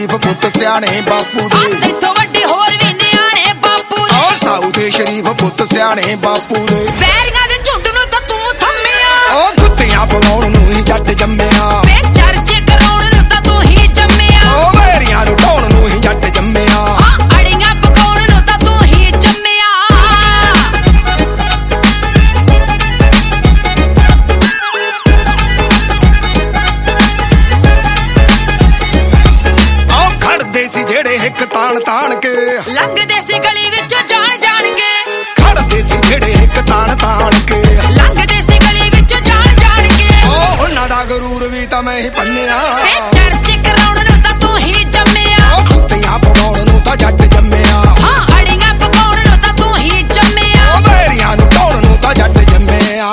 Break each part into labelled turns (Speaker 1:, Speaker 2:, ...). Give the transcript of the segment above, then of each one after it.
Speaker 1: ਸ਼ਰੀਫ ਪੁੱਤ ਸਿਆਣੇ ਬਾਪੂ ਦੇ
Speaker 2: ਤੇਥੋਂ ਵੱਡੇ ਹੋਰ ਵੀ ਨਿਆਣੇ ਬਾਪੂ ਦੇ
Speaker 1: ਓ ਸਾਊ ਦੇ ਸ਼ਰੀਫ ਪੁੱਤ ਸਿਆਣੇ ਬਾਪੂ ਦੇ
Speaker 2: ਵੈਰੀਆਂ ਦੇ ਝੁੰਡ ਨੂੰ ਤਾਂ ਤੂੰ ਥੰਮਿਆ
Speaker 1: ਓ ਕੁੱਤਿਆਂ ਪਵਾਉਣ ਨੂੰ ਹੀ ਜੱਟ ਜੰਮਿਆ
Speaker 2: ਵੇ ਚਰਚੇ ਕਰਾਉਣ ਨੂੰ ਤਾਂ ਤੂੰ ਹੀ ਜੰਮਿਆ
Speaker 1: ਓ ਵੈਰੀਆਂ ਨੂੰ ਢਾਉਣ ਨੂੰ ਹੀ ਜੱਟ ਜੰਮਿਆ
Speaker 2: ਅੜੀਆਂ ਪਕਾਉਣ ਨੂੰ ਤਾਂ ਤੂੰ ਹੀ ਜੰਮਿਆ
Speaker 1: ਓ ਖੜਦੇ ਸੀ ਜਿਹੜੇ ਇੱਕ ਤਾਣ ਤਾਣ ਕੇ
Speaker 2: ਲੰਘਦੇ ਸੀ ਗਲੀ ਵਿੱਚੋਂ ਜਾਣ ਜਾਣ ਕੇ
Speaker 1: ਖੜਦੇ ਸੀ ਜਿਹੜੇ ਇੱਕ ਤਾਣ ਤਾਣ ਕੇ
Speaker 2: ਲੰਘਦੇ ਸੀ ਗਲੀ ਵਿੱਚੋਂ ਜਾਣ ਜਾਣ ਕੇ
Speaker 1: ਓ ਉਹਨਾਂ ਦਾ ਗਰੂਰ ਵੀ ਤਾਂ ਮੈਂ ਹੀ ਪੰਨਿਆ
Speaker 2: ਵੇ ਚਰਚੇ ਕਰਾਉਣ ਨੂੰ ਤਾਂ ਤੂੰ ਹੀ ਜੰਮਿਆ
Speaker 1: ਓ ਕੁੱਤਿਆਂ ਪਵਾਉਣ ਨੂੰ ਤਾਂ ਜੱਟ ਜੰਮਿਆ
Speaker 2: ਅੜੀਆਂ ਪਕਾਉਣ ਨੂੰ ਤਾਂ ਤੂੰ ਹੀ ਜੰਮਿਆ
Speaker 1: ਓ ਵੈਰੀਆਂ ਨੂੰ ਢਾਉਣ ਨੂੰ ਤਾਂ ਜੱਟ ਜੰਮਿਆ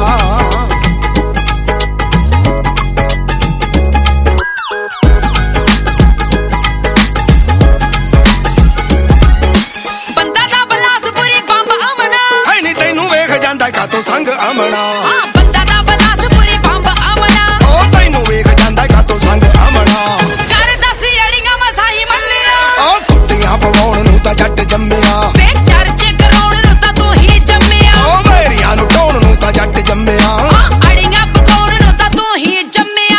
Speaker 2: ਬੰਦਾ ਦਾ ਬਲਾਸਪੁਰੀ ਬੰਬ ਅਮਨਾ
Speaker 1: ਐ ਨੀ ਤੈਨੂੰ ਵੇਖ ਜਾਂਦਾ ਕਾਤੋਂ ਸੰਗ ਅਮਣਾ
Speaker 2: ਬੰਦਾ ਦਾ ਬਲਾਸਪੁਰੀ ਬੰਬ ਅਮਨਾ
Speaker 1: ਓ ਤੈਨੂੰ ਵੇਖ ਜਾਂਦਾ ਕਾਤੋਂ ਸੰਗ ਅਮਣਾ
Speaker 2: ਕਰਦਾ ਸੀ ਅੜੀਆਂ ਮਸਾਈ ਮੱਲਿਆ
Speaker 1: ਓ ਕੁੱਤਿਆਂ ਪਵਾਉਣ ਨੂੰ ਤਾਂ ਜੱਟ ਜੰਮਿਆ
Speaker 2: ਵੇ ਚਰਚੇ ਕਰਾਉਣ ਨੂੰ ਤਾਂ ਤੂੰ ਹੀ ਜੰਮਿਆ
Speaker 1: ਓ ਵੈਰੀਆਂ ਨੂੰ ਢਾਉਣ ਨੂੰ ਤਾਂ ਜੱਟ ਜੰਮਿਆ
Speaker 2: ਅੜੀਆਂ ਪਕਾਉਣ ਨੂੰ ਤਾਂ ਤੂੰ ਹੀ ਜੰਮਿਆ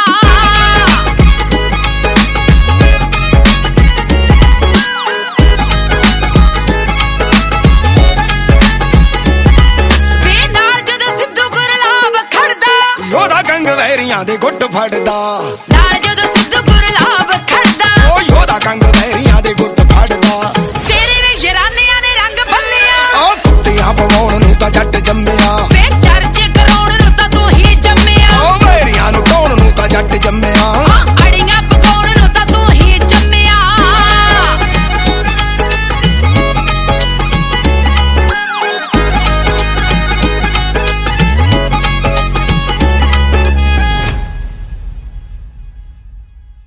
Speaker 2: ਵੇ ਨਾਲ ਜਦੋਂ ਸਿੱਧੂ ਗੁਰਲਾਬ ਖੜਦਾ
Speaker 1: ਉਹਦਾ ਗੰਗ ਵੈਰੀਆਂ ਦੇ ਗੁੱਟ ਫੜਦਾ